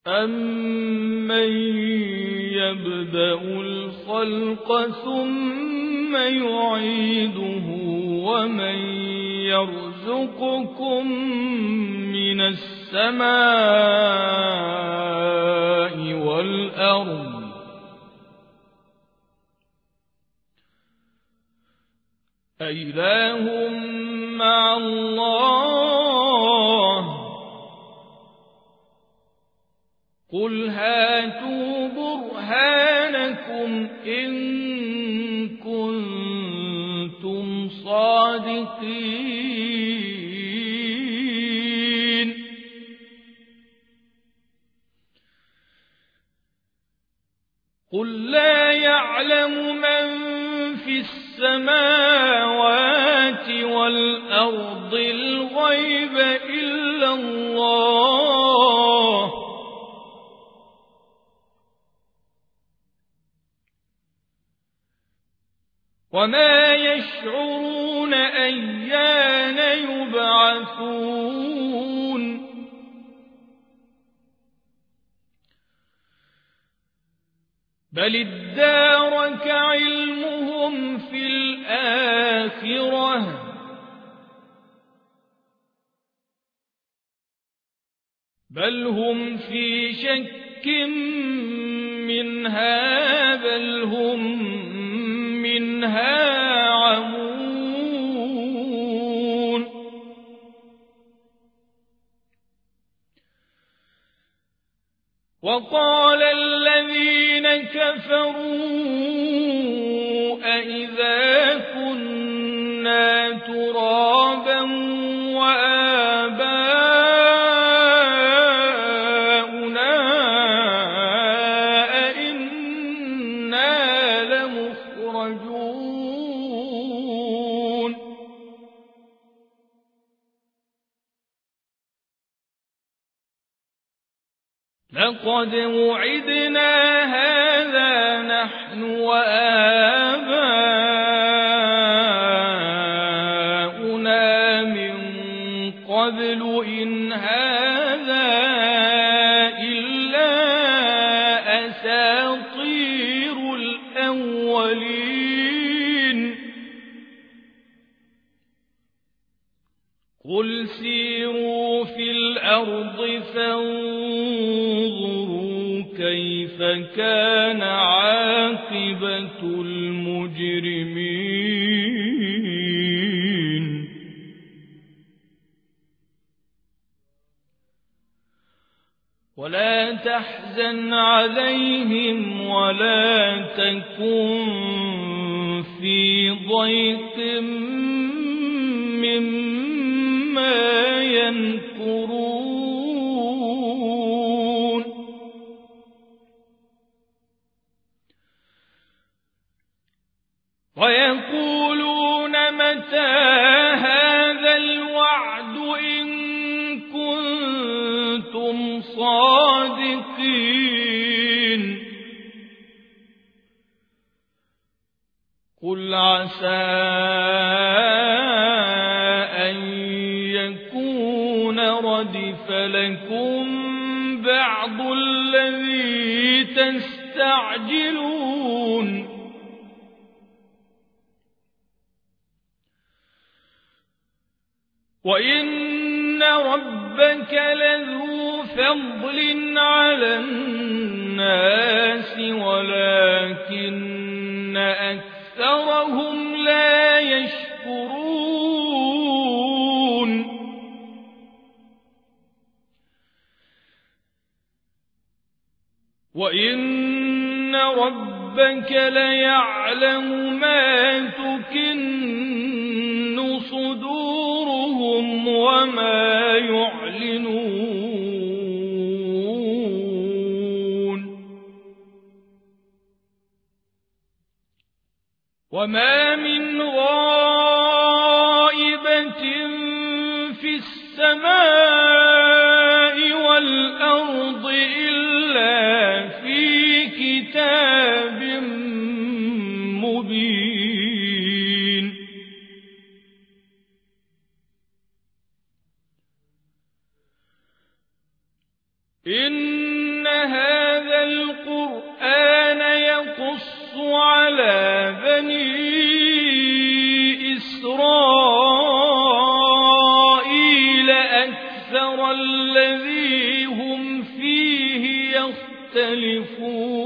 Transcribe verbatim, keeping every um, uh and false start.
أَمَّن يَبْدَأُ الْخَلْقَ ثُمَّ يُعِيدُهُ وَمَن يَرْزُقُكُم مِّنَ السَّمَاءِ وَالْأَرْضِ أَإِلَٰهٌ مَّعَ اللَّهِ قُلْ هَاتُوا بُرْهَانَكُمْ إِن كُنتُمْ صَادِقِينَ قُل لَّا يَعْلَمُ مَن فِي السَّمَاوَاتِ وَالْأَرْضِ الْغَيْبَ إِلَّا اللَّهُ وَمَا يَشْعُرُونَ أَيَّانَ يُبْعَثُونَ بَلِ ادَّارَكَ عِلْمُهُمْ فِي الْآخِرَةِ بَلْ هُمْ فِي شَكٍّ مِّنْهَا بَلْ هُمْ مِنْهَا عَمُونَ وَقَالَ الَّذِينَ كَفَرُوا أَإِذَا كُنَّا تُرَابًا وَآبَاؤُنَا أَإِنَّا لَمُخْرَجُونَ لَقَدْ وُعِدْنَا هَٰذَا نَحْنُ وَآبَاؤُنَا مِن قَبْلُ إِنْ هَٰذَا إِلَّا أَسَاطِيرُ الْأَوَّلِينَ قُلْ سِيرُوا فِي الْأَرْضِ فَانظُرُوا كَيْفَ كَانَ عَاقِبَةُ الْمُجْرِمِينَ وَلَا تَحْزَنْ عَلَيْهِمْ وَلَا تَكُن فِي ضَيْقٍ مِّمَّا يَمْكُرُونَ وَيَقُولُونَ مَتَىٰ هَٰذَا الْوَعْدُ إِن كُنتُمْ صَادِقِينَ قُلْ عَسَىٰ أَن يَكُونَ رَدِفَ لَكُم بَعْضُ الَّذِي تَسْتَعْجِلُونَ وَإِنَّ رَبَّكَ لَذُو فَضْلٍ عَلَى النَّاسِ وَلَٰكِنَّ أَكْثَرَهُمْ لَا يَشْكُرُونَ وَإِنَّ رَبَّكَ لَيَعْلَمُ مَا تُكِنُّ صُدُورُهُمْ وَمَا يُعْلِنُونَ وَمَا مِنْ غَائِبَةٍ فِي السَّمَاءِ وَالْأَرْضِ إِلَّا فِي كِتَابٍ مُّبِينٍ إِنَّ إن هذا القرآن يقص على بني إسرائيل أكثر الذي هم فيه يختلفون